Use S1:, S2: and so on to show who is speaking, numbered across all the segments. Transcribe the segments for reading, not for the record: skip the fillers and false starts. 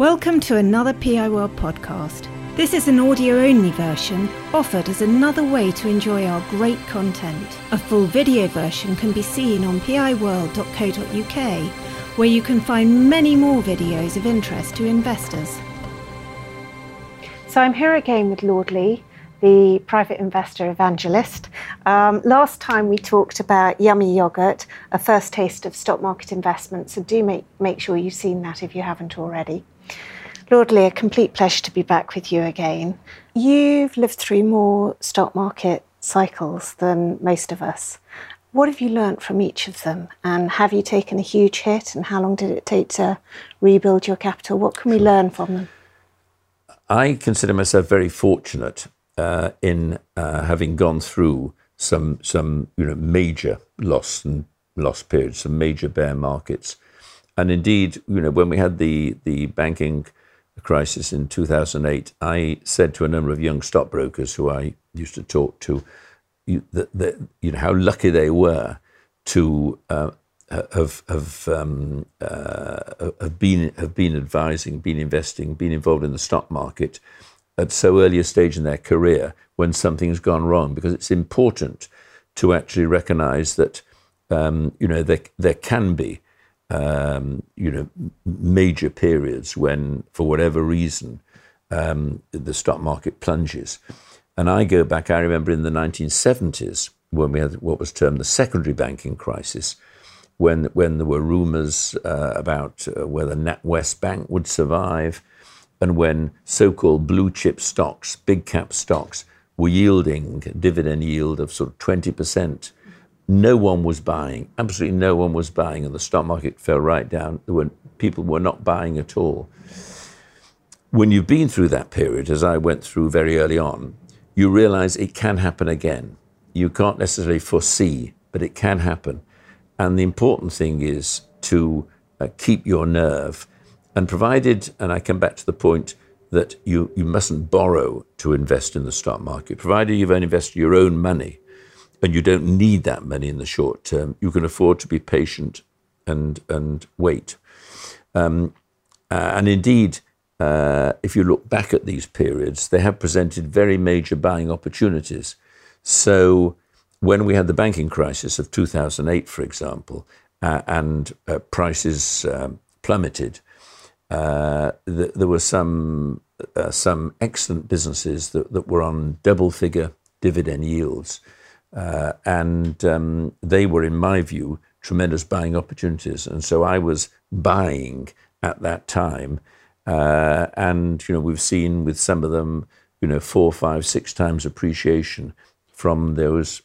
S1: Welcome to another PI World podcast. This is an audio-only version offered as another way to enjoy our great content. A full video version can be seen on piworld.co.uk, where you can find many more videos of interest to investors. So I'm here again with Lord Lee, the private investor evangelist. Last time we talked about Yummy Yogurt, a first taste of stock market investment, so do make sure you've seen that if you haven't already. Lord Lee, a complete pleasure to be back with you again. You've lived through more stock market cycles than most of us. What have you learnt from each of them? And have you taken a huge hit? And how long did it take to rebuild your capital? What can we learn from them?
S2: I consider myself very fortunate in having gone through some major loss periods, some major bear markets. And indeed, when we had the banking crisis in 2008, I said to a number of young stockbrokers who I used to talk to, how lucky they were to have been advising, been investing, been involved in the stock market at so early a stage in their career when something's gone wrong, because it's important to actually recognise that there can be major periods when, for whatever reason, the stock market plunges. And I go back, I remember in the 1970s, when we had what was termed the secondary banking crisis, when there were rumours about whether NatWest Bank would survive, and when so-called blue chip stocks, big cap stocks, were yielding dividend yield of sort of 20%. No one was buying, absolutely no one was buying, and the stock market fell right down. People were not buying at all. When you've been through that period, as I went through very early on, you realise it can happen again. You can't necessarily foresee, but it can happen. And the important thing is to keep your nerve, and provided, and I come back to the point that you mustn't borrow to invest in the stock market, provided you've only invested your own money, and you don't need that money in the short term, you can afford to be patient and wait. And indeed, if you look back at these periods, they have presented very major buying opportunities. So when we had the banking crisis of 2008, for example, and prices plummeted, there were some excellent businesses that were on double-figure dividend yields. And they were, in my view, tremendous buying opportunities. And so I was buying at that time. And, we've seen with some of them, 4, 5, 6 times appreciation from those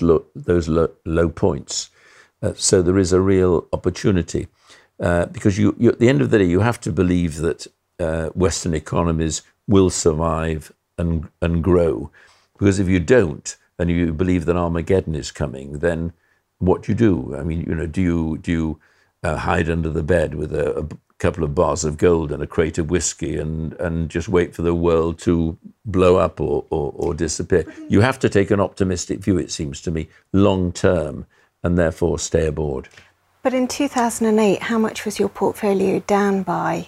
S2: low points. So there is a real opportunity. Because you at the end of the day, you have to believe that Western economies will survive and grow. Because if you don't, and you believe that Armageddon is coming, then what do you do? I mean, do you hide under the bed with a couple of bars of gold and a crate of whiskey and just wait for the world to blow up or disappear? You have to take an optimistic view, it seems to me, long term, and therefore stay aboard.
S1: But in 2008, how much was your portfolio down by?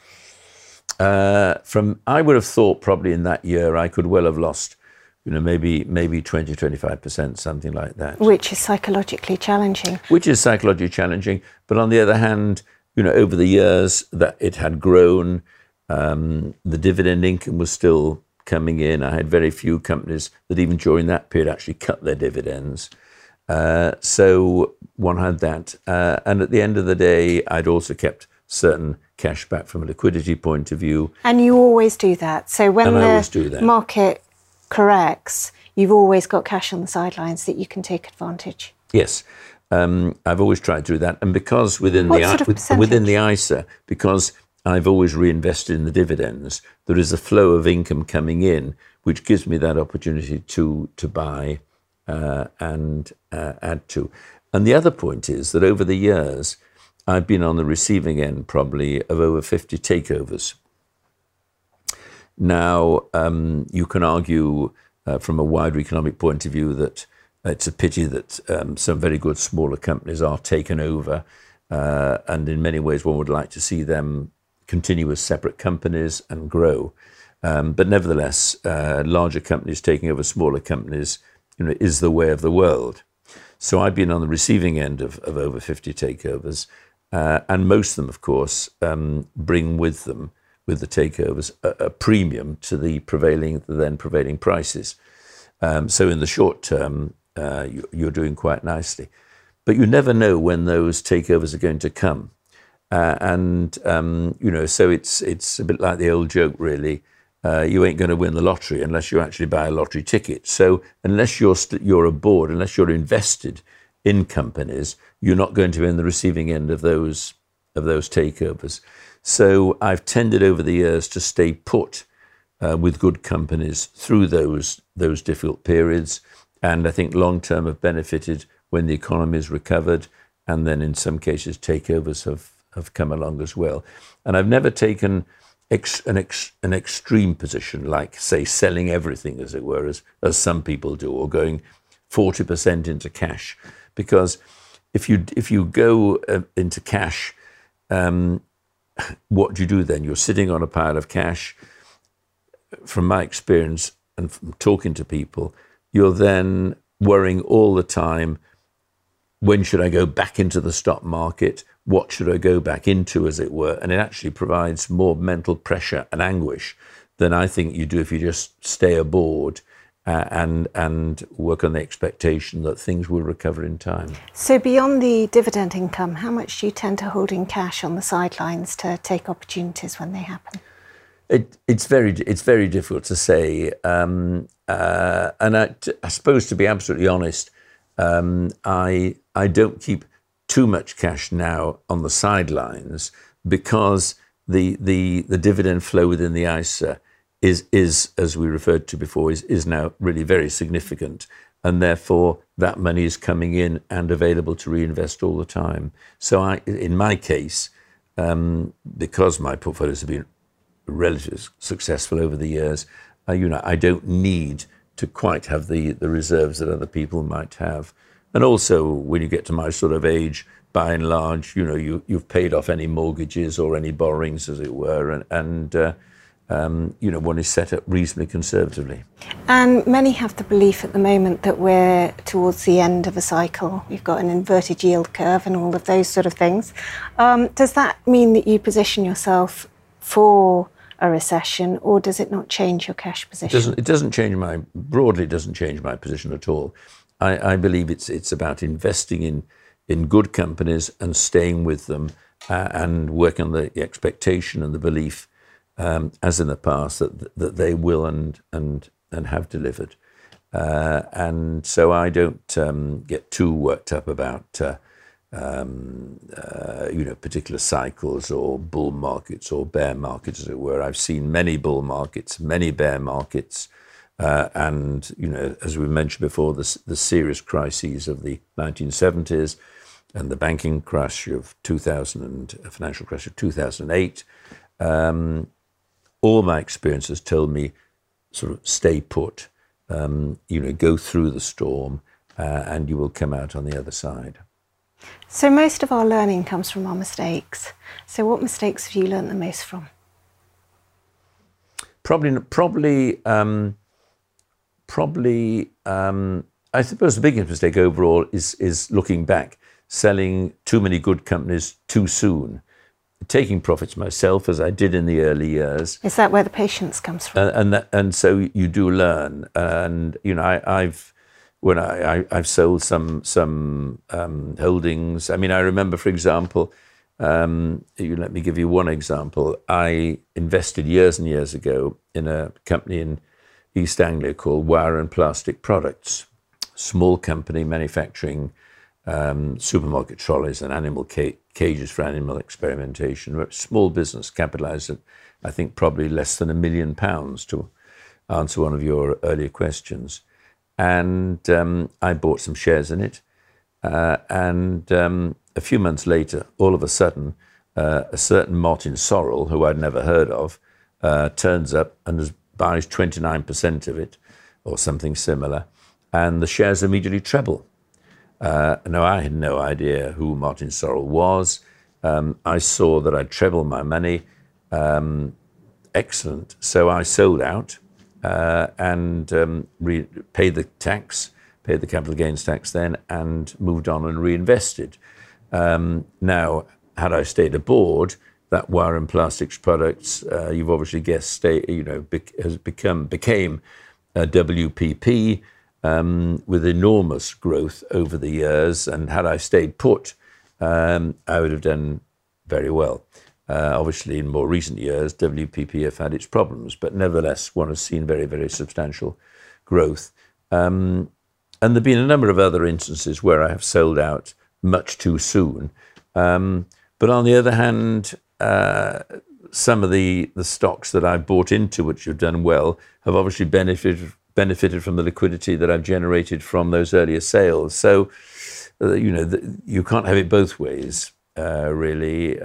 S2: I would have thought probably in that year I could well have lost maybe 20, 25%, something like that.
S1: Which is psychologically challenging.
S2: But on the other hand, over the years that it had grown, the dividend income was still coming in. I had very few companies that even during that period actually cut their dividends. So one had that. And at the end of the day, I'd also kept certain cash back from a liquidity point of view.
S1: And you always do that. So when the market corrects, you've always got cash on the sidelines that you can take advantage.
S2: Yes, I've always tried to do that, and because within the ISA, because I've always reinvested in the dividends, there is a flow of income coming in, which gives me that opportunity to buy and add to. And the other point is that over the years, I've been on the receiving end probably of over 50 takeovers. Now, you can argue from a wider economic point of view that it's a pity that some very good smaller companies are taken over, and in many ways one would like to see them continue as separate companies and grow. But nevertheless, larger companies taking over smaller companies, is the way of the world. So I've been on the receiving end of over 50 takeovers, and most of them, of course, bring with them, with the takeovers, a premium to the then prevailing prices. So in the short term, you're doing quite nicely. But you never know when those takeovers are going to come. So it's a bit like the old joke, really. You ain't going to win the lottery unless you actually buy a lottery ticket. So unless you're aboard, unless you're invested in companies, you're not going to be in the receiving end of those takeovers. So I've tended over the years to stay put with good companies through those difficult periods, and I think long term have benefited when the economy has recovered, and then in some cases takeovers have come along as well. And I've never taken an extreme position, like, say, selling everything, as it were, as some people do, or going 40% into cash, because if you go into cash, what do you do then? You're sitting on a pile of cash. From my experience and from talking to people, you're then worrying all the time, when should I go back into the stock market? What should I go back into, as it were? And it actually provides more mental pressure and anguish than I think you do if you just stay aboard and work on the expectation that things will recover in time.
S1: So beyond the dividend income, how much do you tend to hold in cash on the sidelines to take opportunities when they happen?
S2: It's very difficult to say. And I suppose, to be absolutely honest, I don't keep too much cash now on the sidelines, because the dividend flow within the ISA is, as we referred to before, is now really very significant, and therefore that money is coming in and available to reinvest all the time. So in my case, because my portfolios have been relatively successful over the years, I don't need to quite have the reserves that other people might have. And also, when you get to my sort of age, by and large, you've paid off any mortgages or any borrowings, as it were, and one is set up reasonably conservatively.
S1: And many have the belief at the moment that we're towards the end of a cycle. We've got an inverted yield curve and all of those sort of things. Does that mean that you position yourself for a recession, or does it not change your cash position?
S2: It doesn't change broadly doesn't change my position at all. I believe it's about investing in good companies and staying with them, and working on the expectation and the belief, as in the past, that they will and have delivered. And so I don't get too worked up about particular cycles or bull markets or bear markets, as it were. I've seen many bull markets, many bear markets, and as we mentioned before, the serious crises of the 1970s and the banking crash of 2000, financial crash of 2008. All my experiences told me, sort of stay put, go through the storm, and you will come out on the other side.
S1: So most of our learning comes from our mistakes. So what mistakes have you learned the most from? Probably.
S2: I suppose the biggest mistake overall is looking back, selling too many good companies too soon, taking profits myself, as I did in the early years.
S1: Is that where the patience comes from?
S2: And so you do learn. And I've sold some holdings. I mean, I remember, for example, let me give you one example. I invested years and years ago in a company in East Anglia called Wire and Plastic Products, small company manufacturing supermarket trolleys and animal cages for animal experimentation. A small business, capitalised at, I think, probably less than £1 million, to answer one of your earlier questions. And I bought some shares in it. And a few months later, all of a sudden, a certain Martin Sorrell, who I'd never heard of, turns up and buys 29% of it, or something similar, and the shares immediately treble. Now, I had no idea who Martin Sorrell was. I saw that I'd trebled my money, excellent. So I sold out and paid the tax, paid the capital gains tax then, and moved on and reinvested. Now, had I stayed aboard, that wire and plastics products, you've obviously guessed, became WPP with enormous growth over the years. And had I stayed put, I would have done very well. Obviously, in more recent years, WPP have had its problems, but nevertheless, one has seen very, very substantial growth. And there have been a number of other instances where I have sold out much too soon. But on the other hand, some of the stocks that I've bought into, which have done well, have obviously benefited from the liquidity that I've generated from those earlier sales. So, you can't have it both ways, really.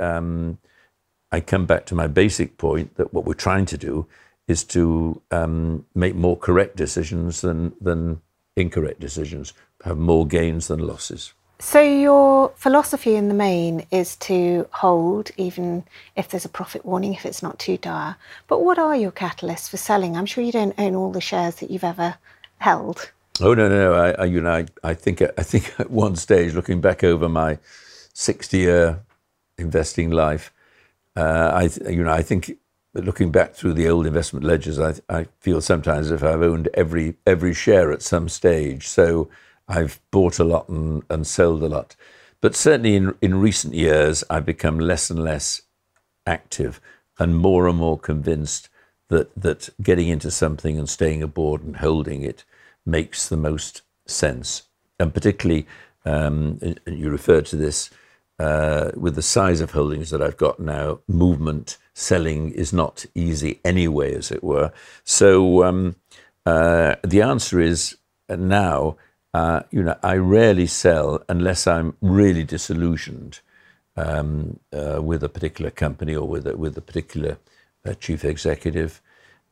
S2: I come back to my basic point that what we're trying to do is to make more correct decisions than incorrect decisions, have more gains than losses.
S1: So your philosophy in the main is to hold, even if there's a profit warning, if it's not too dire. But what are your catalysts for selling? I'm sure you don't own all the shares that you've ever held.
S2: Oh no! I think at one stage, looking back over my 60-year investing life, I think looking back through the old investment ledgers, I feel sometimes as if I've owned every share at some stage. So I've bought a lot and sold a lot. But certainly in recent years, I've become less and less active and more convinced that getting into something and staying aboard and holding it makes the most sense. And particularly, and you referred to this, with the size of holdings that I've got now, movement, selling is not easy anyway, as it were. So the answer is now, I rarely sell unless I'm really disillusioned with a particular company or with a particular chief executive,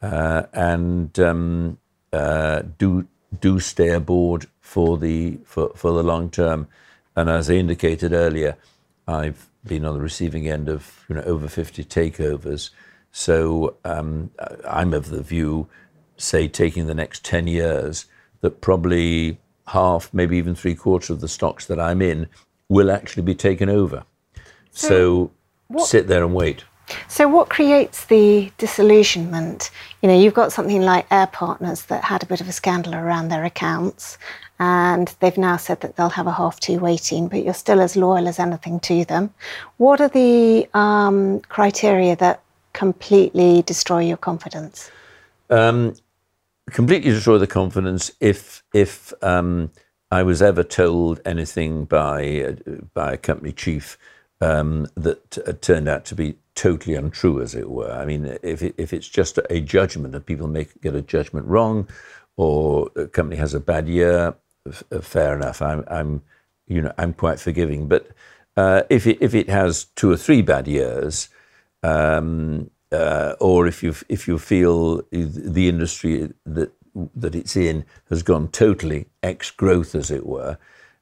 S2: and do stay aboard for the long term. And as I indicated earlier, I've been on the receiving end of over 50 takeovers. So I'm of the view, say, taking the next 10 years, that probably half, maybe even 3/4 of the stocks that I'm in will actually be taken over. So sit there and wait.
S1: So what creates the disillusionment? You've got something like Air Partners that had a bit of a scandal around their accounts, and they've now said that they'll have a half-2 weighting, but you're still as loyal as anything to them. What are the criteria that completely destroy your confidence?
S2: Completely destroy the confidence if I was ever told anything by a company chief that turned out to be totally untrue, as it were. I mean, if it's just a judgment and people get a judgment wrong, or a company has a bad year, fair enough. I'm quite forgiving. But if it has 2 or 3 bad years, or if you feel the industry that it's in has gone totally ex-growth, as it were,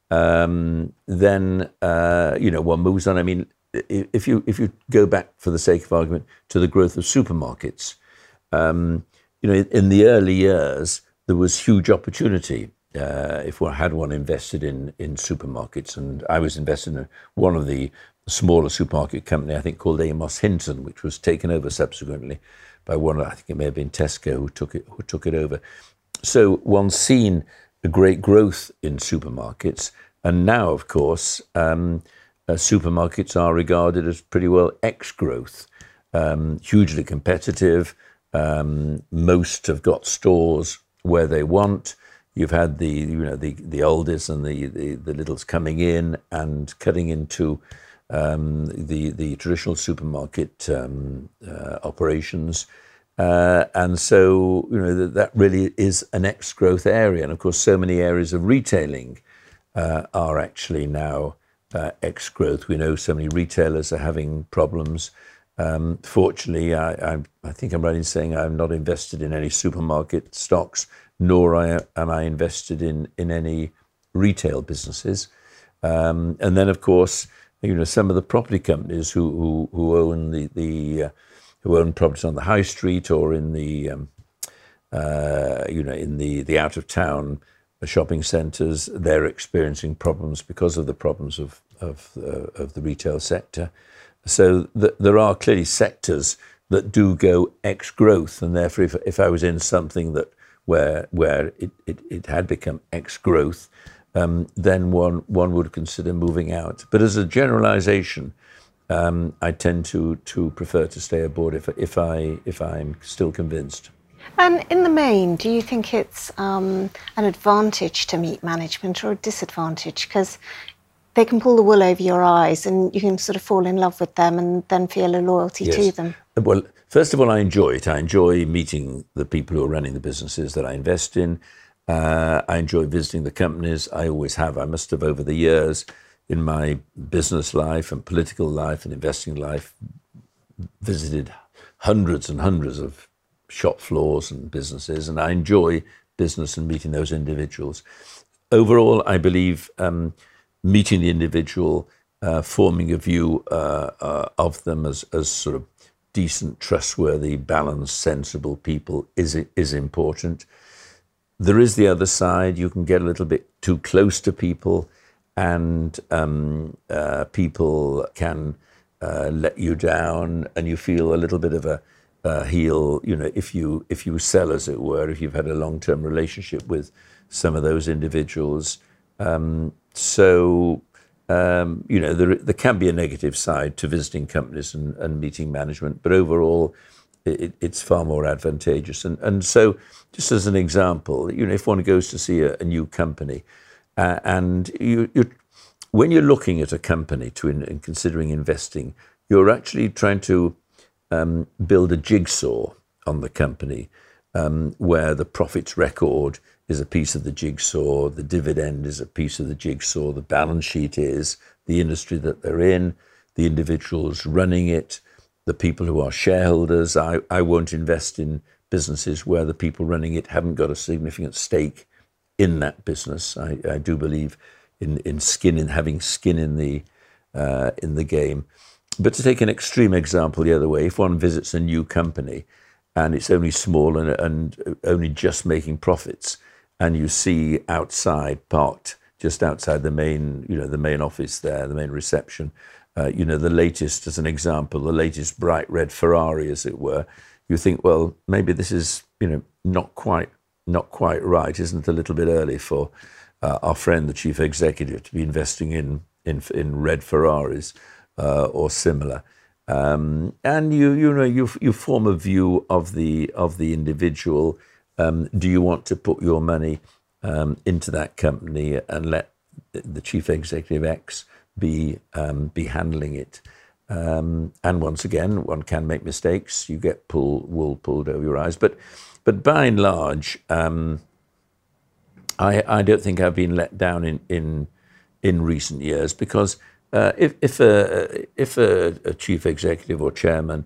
S2: then one moves on. I mean, if you go back, for the sake of argument, to the growth of supermarkets, in the early years there was huge opportunity if one had invested in supermarkets, and I was invested in one of the smaller supermarket company, I think called Amos Hinton, which was taken over subsequently by one, I think it may have been Tesco, who took it over. So one's seen a great growth in supermarkets, and now, of course, supermarkets are regarded as pretty well ex-growth, hugely competitive. Most have got stores where they want. You've had the Aldi's and the Lidl's coming in and cutting into the traditional supermarket operations, and so that really is an ex-growth area. And of course, so many areas of retailing are actually now ex-growth. We know so many retailers are having problems. Fortunately, I think I'm right in saying I'm not invested in any supermarket stocks, nor am I invested in any retail businesses. And then, of course, some of the property companies who own who own properties on the high street or in the in the out of town shopping centres. They're experiencing problems because of the problems of the retail sector. So there are clearly sectors that do go ex growth, and therefore, if I was in something that where it had become ex growth, then one would consider moving out. But as a generalisation, I tend to prefer to stay aboard if I'm still convinced.
S1: And in the main, do you think it's an advantage to meet management or a disadvantage? Because they can pull the wool over your eyes and you can sort of fall in love with them and then feel a loyalty to them.
S2: Well, first of all, I enjoy it. I enjoy meeting the people who are running the businesses that I invest in. I enjoy visiting the companies. I always have. I must have, over the years, in my business life and political life and investing life, visited hundreds and hundreds of shop floors and businesses, and I enjoy business and meeting those individuals. Overall, I believe meeting the individual, forming a view of them as sort of decent, trustworthy, balanced, sensible people is important. There is the other side. You can get a little bit too close to people, and people can let you down, and you feel a little bit of a heel, if you sell, as it were, if you've had a long-term relationship with some of those individuals. There can be a negative side to visiting companies and meeting management, but overall, it's far more advantageous. And so, just as an example, if one goes to see a new company, and when you're looking at a company and considering investing, you're actually trying to build a jigsaw on the company, where the profits record is a piece of the jigsaw, the dividend is a piece of the jigsaw, the balance sheet is the industry that they're in, the individuals running it, the people who are shareholders. I won't invest in businesses where the people running it haven't got a significant stake in that business. I do believe in having skin in the game. But to take an extreme example the other way, if one visits a new company and it's only small and only just making profits, and you see outside, parked just outside the main office there, the main reception, the latest, as an example, the latest bright red Ferrari, as it were, you think, well, maybe this is, not quite right. Isn't it a little bit early for our friend, the chief executive, to be investing in red Ferraris? Or similar, and you form a view of the individual. Do you want to put your money into that company and let the chief executive X be handling it? And once again, one can make mistakes. You get wool pulled over your eyes, but by and large, I don't think I've been let down in recent years, because if a chief executive or chairman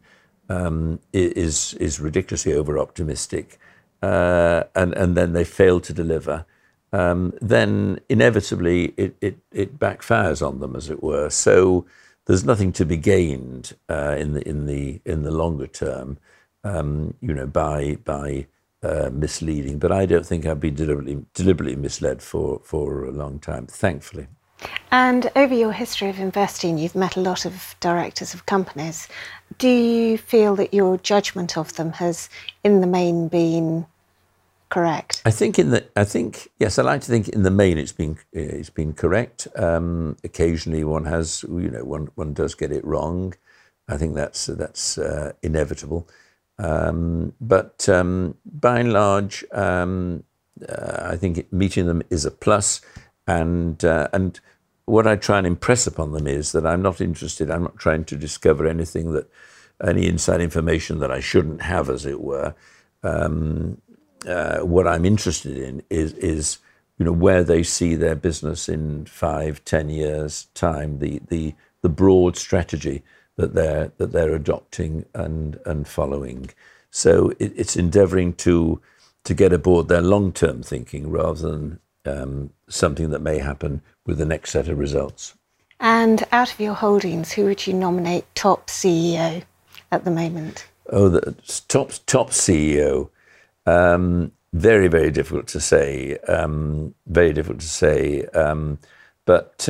S2: is ridiculously over optimistic, and then they fail to deliver, then inevitably it backfires on them, as it were. So there's nothing to be gained in the longer term, by misleading. But I don't think I've been deliberately misled for a long time, thankfully.
S1: And over your history of investing, you've met a lot of directors of companies. Do you feel that your judgment of them has, in the main, been correct?
S2: I think yes. I like to think in the main it's been correct. Occasionally, one has, one does get it wrong. I think that's inevitable. But by and large, I think meeting them is a plus. And what I try and impress upon them is that I'm not interested. I'm not trying to discover any inside information that I shouldn't have, as it were. What I'm interested in is where they see their business in 5-10 years' time. The broad strategy that they're adopting and following. So it's endeavouring to get aboard their long-term thinking rather than something that may happen with the next set of results.
S1: And out of your holdings, who would you nominate top CEO at the moment?
S2: Oh, the top CEO. Very, very difficult to say. Very difficult to say. But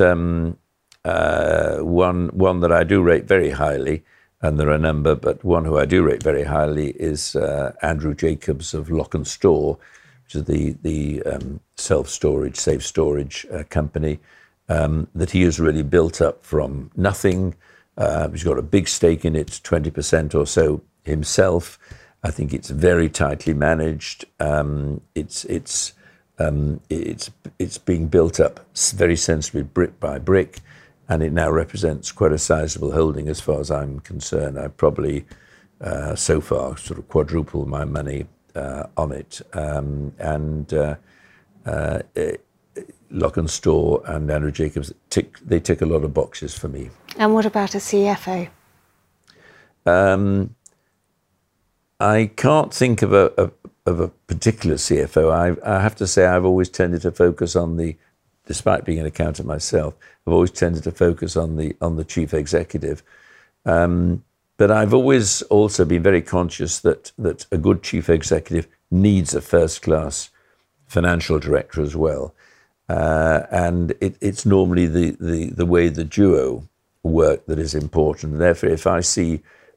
S2: one that I do rate very highly, and there are a number, but one who I do rate very highly is Andrew Jacobs of Lock and Store, which is the self-storage, safe storage company that he has really built up from nothing. He's got a big stake in it, 20% or so himself. I think it's very tightly managed. It's being built up very sensibly, brick by brick, and it now represents quite a sizable holding as far as I'm concerned. I've probably so far sort of quadrupled my money on it, Lock and Store and Andrew Jacobs tick a lot of boxes for me.
S1: And what about a CFO?
S2: I can't think of a particular CFO. I have to say I've always tended to focus on despite being an accountant myself, I've always tended to focus on the chief executive. But I've always also been very conscious that a good chief executive needs a first-class financial director as well. And it's normally the way the duo work that is important. Therefore, if I see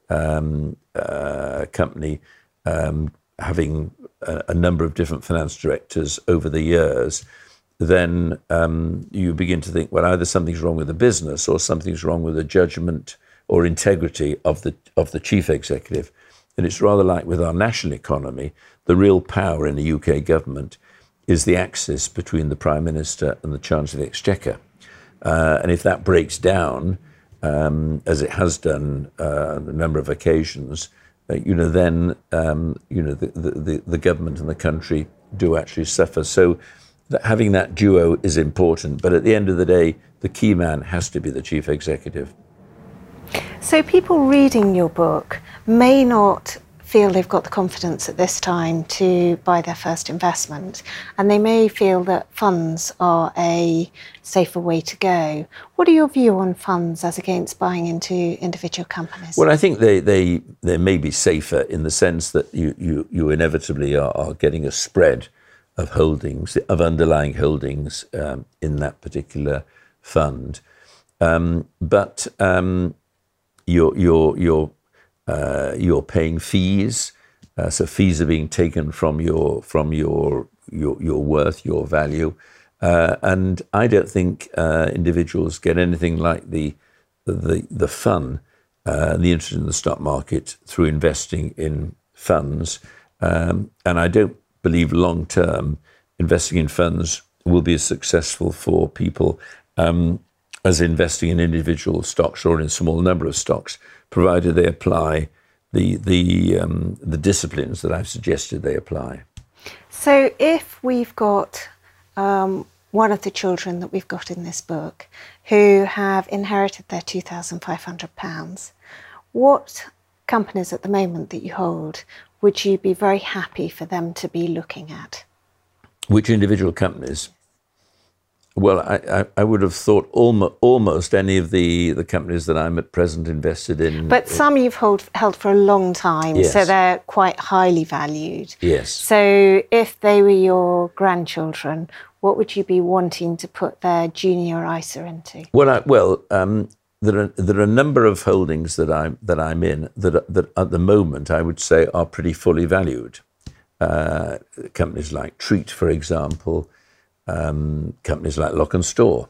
S2: a company having a number of different finance directors over the years, then you begin to think, well, either something's wrong with the business or something's wrong with the judgment or integrity of the chief executive. And it's rather like with our national economy, the real power in the UK government is the axis between the Prime Minister and the Chancellor of the Exchequer. And if that breaks down, as it has done on a number of occasions, then the government and the country do actually suffer. So having that duo is important. But at the end of the day, the key man has to be the chief executive.
S1: So people reading your book may not feel they've got the confidence at this time to buy their first investment, and they may feel that funds are a safer way to go. What are your view on funds as against buying into individual companies?
S2: Well, I think they may be safer in the sense that you inevitably are getting a spread of holdings, of underlying holdings in that particular fund. But you're paying fees, so fees are being taken from your worth, your value, and I don't think individuals get anything like the fun, the interest in the stock market through investing in funds, and I don't believe long term investing in funds will be as successful for people as investing in individual stocks or in a small number of stocks, provided they apply the disciplines that I've suggested they apply.
S1: So if we've got one of the children that we've got in this book who have inherited their £2,500, what companies at the moment that you hold would you be very happy for them to be looking at?
S2: Which individual companies? Well, I would have thought almost any of the companies that I'm at present invested in.
S1: But some you've held for a long time,
S2: yes.
S1: So they're quite highly valued.
S2: Yes.
S1: So if they were your grandchildren, what would you be wanting to put their junior ISA into?
S2: Well, there are a number of holdings that I'm in that at the moment I would say are pretty fully valued. Companies like Treat, for example. Companies like Lock and Store.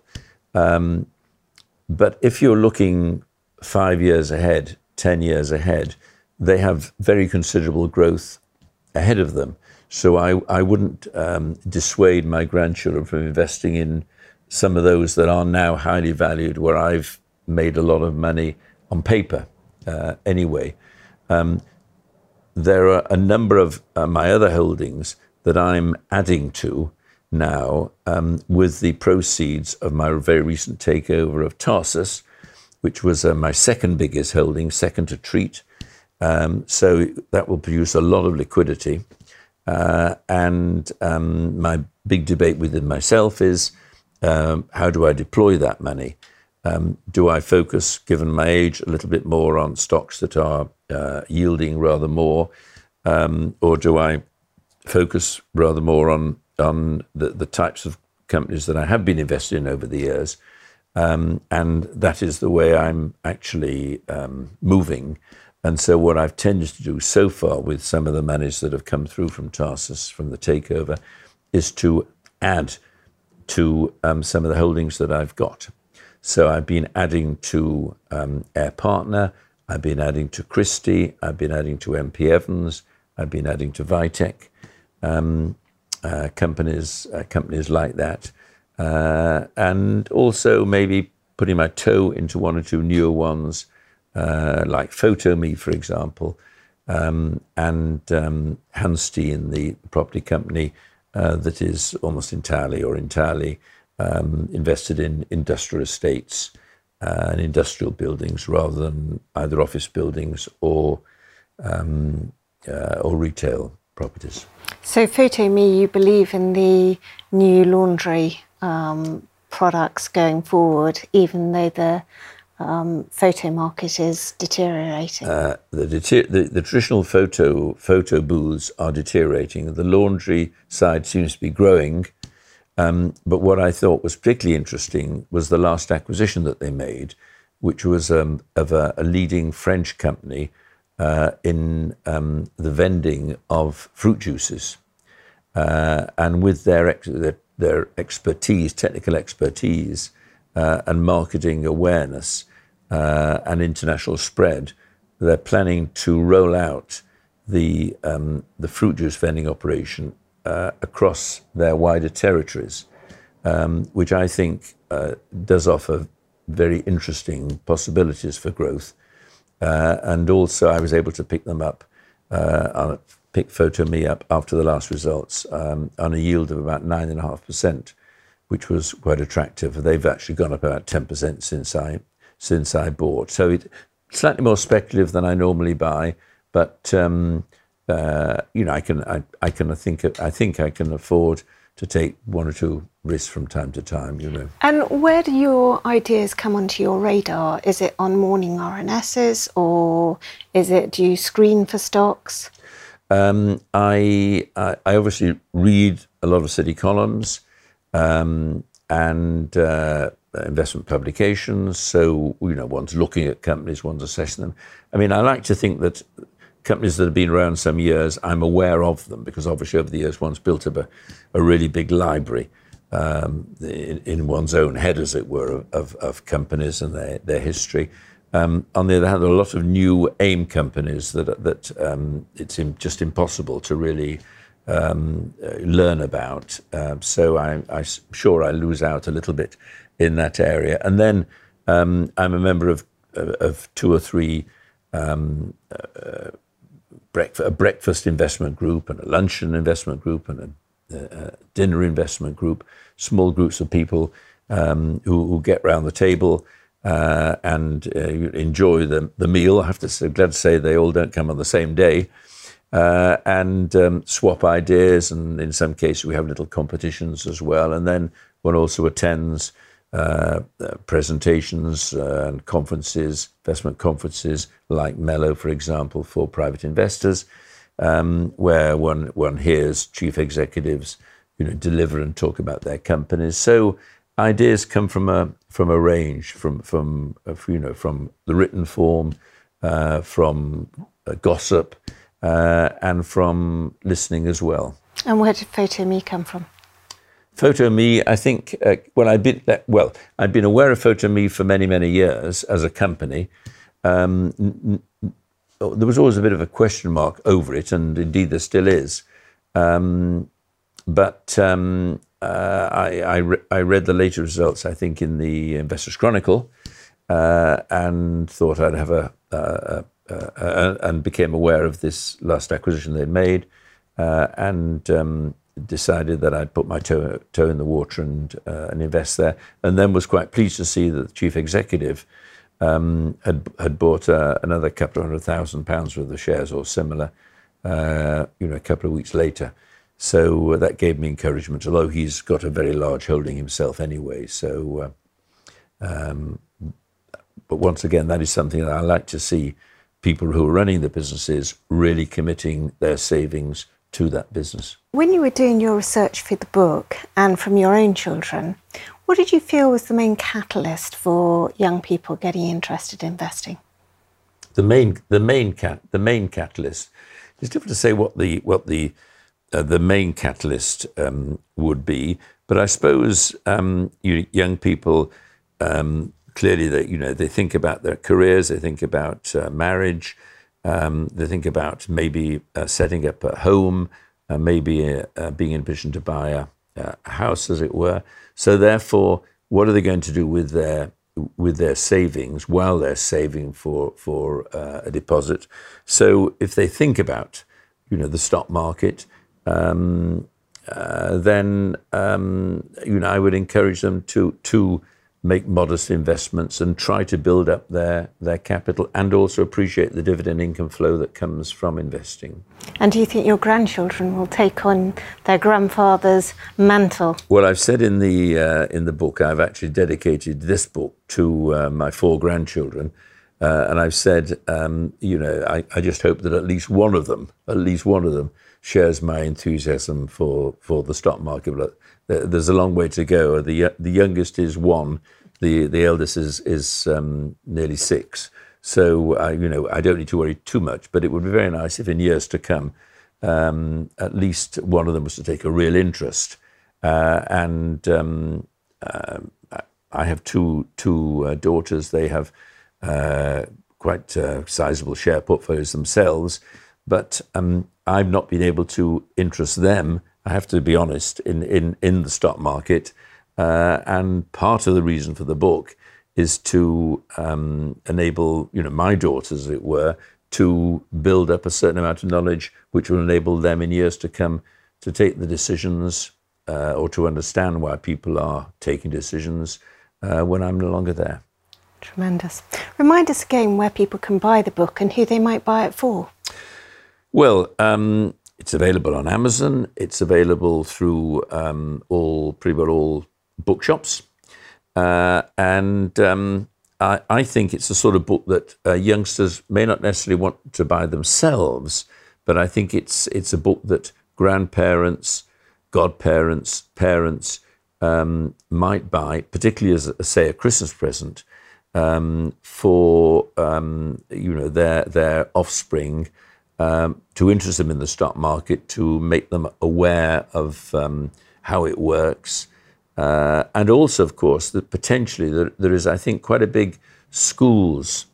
S2: But if you're looking 5 years ahead, 10 years ahead, they have very considerable growth ahead of them. So I wouldn't dissuade my grandchildren from investing in some of those that are now highly valued, where I've made a lot of money on paper anyway. There are a number of my other holdings that I'm adding to now with the proceeds of my very recent takeover of Tarsus, which was my second biggest holding, second to Treat. So that will produce a lot of liquidity. And my big debate within myself is how do I deploy that money? Do I focus, given my age, a little bit more on stocks that are yielding rather more, or do I focus rather more on the types of companies that I have been invested in over the years? And that is the way I'm actually moving. And so what I've tended to do so far with some of the monies that have come through from Tarsus, from the takeover, is to add to some of the holdings that I've got. So I've been adding to Air Partner, I've been adding to Christie, I've been adding to MP Evans, I've been adding to Vitek, companies like that. And also maybe putting my toe into one or two newer ones, like PhotoMe, for example, and Hanstein, the property company that is almost entirely invested in industrial estates and industrial buildings rather than either office buildings or retail properties.
S1: So PhotoMe, you believe in the new laundry products going forward, even though the photo market is deteriorating?
S2: The traditional photo booths are deteriorating. The laundry side seems to be growing. But what I thought was particularly interesting was the last acquisition that they made, which was of a leading French company in the vending of fruit juices. And with their expertise, technical expertise, and marketing awareness and international spread, they're planning to roll out the fruit juice vending operation across their wider territories, which I think does offer very interesting possibilities for growth. And also I was able to pick them up, pick PhotoMe up after the last results on a yield of about 9.5%, which was quite attractive. They've actually gone up about 10% since I bought. So it's slightly more speculative than I normally buy, but I think I can afford to take one or two risks from time to time,
S1: And where do your ideas come onto your radar? Is it on morning RNSs, or do you screen for stocks?
S2: I obviously read a lot of city columns and investment publications. So, one's looking at companies, one's assessing them. I mean, I like to think that companies that have been around some years, I'm aware of them, because obviously over the years one's built up a really big library in one's own head, as it were, of companies and their history. On the other hand, there are a lot of new AIM companies that it's just impossible to really learn about. So I'm sure I lose out a little bit in that area. And then I'm a member of two or three a breakfast investment group and a luncheon investment group and a dinner investment group, small groups of people who get round the table and enjoy the meal. I have to say, glad to say they all don't come on the same day, and swap ideas. And in some cases we have little competitions as well. And then one also attends presentations and conferences, investment conferences like Mello, for example, for private investors, where one hears chief executives, deliver and talk about their companies. So ideas come from a range, from the written form, from gossip, and from listening as well.
S1: And where did PhotoMe come from?
S2: PhotoMe, I think, I've been aware of PhotoMe for many, many years as a company. There was always a bit of a question mark over it, and indeed there still is. But I read the later results, I think, in the Investors Chronicle, and thought I'd have and became aware of this last acquisition they made, and decided that I'd put my toe in the water and invest there, and then was quite pleased to see that the chief executive had bought another couple of £100,000 worth of shares or similar, a couple of weeks later. So that gave me encouragement, although he's got a very large holding himself anyway. So But once again, that is something that I like to see people who are running the businesses really committing their savings to that business.
S1: When you were doing your research for the book and from your own children, what did you feel was the main catalyst for young people getting interested in investing?
S2: The main catalyst. It's difficult to say what the main catalyst would be, but I suppose young people clearly they think about their careers, they think about marriage, they think about maybe setting up a home, maybe being in a position to buy a house, as it were. So therefore, what are they going to do with their savings while they're saving for a deposit? So if they think about the stock market, then I would encourage them to make modest investments and try to build up their capital, and also appreciate the dividend income flow that comes from investing.
S1: And do you think your grandchildren will take on their grandfather's mantle?
S2: Well, I've said in the book, I've actually dedicated this book to my 4 grandchildren, and I've said, I just hope that at least one of them shares my enthusiasm for the stock market. But there's a long way to go. The youngest is 1. The eldest is nearly 6. So I don't need to worry too much. But it would be very nice if in years to come, at least one of them was to take a real interest. And I have two daughters. They have quite sizable share portfolios themselves, but I've not been able to interest them, I have to be honest, in the stock market. And part of the reason for the book is to enable, my daughters, as it were, to build up a certain amount of knowledge which will enable them in years to come to take the decisions or to understand why people are taking decisions when I'm no longer there.
S1: Tremendous. Remind us again where people can buy the book and who they might buy it for.
S2: Well, it's available on Amazon. It's available through pretty well all bookshops. And I think it's the sort of book that youngsters may not necessarily want to buy themselves, but I think it's a book that grandparents, godparents, parents might buy, particularly as, say, a Christmas present for their offspring, to interest them in the stock market, to make them aware of how it works. And also, of course, that potentially there is, I think, quite a big schools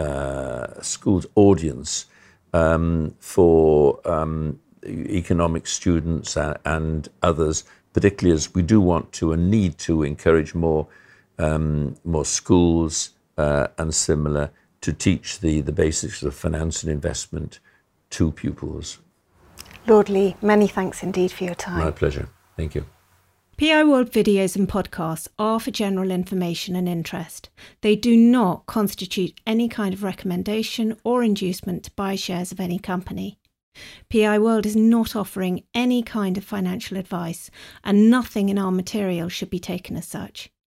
S2: audience for economic students and others, particularly as we do want to and need to encourage more schools and similar to teach the basics of finance and investment to pupils.
S1: Lord Lee, many thanks indeed for your time.
S2: My pleasure. Thank you.
S3: PI World videos and podcasts are for general information and interest. They do not constitute any kind of recommendation or inducement to buy shares of any company. PI World is not offering any kind of financial advice, and nothing in our material should be taken as such.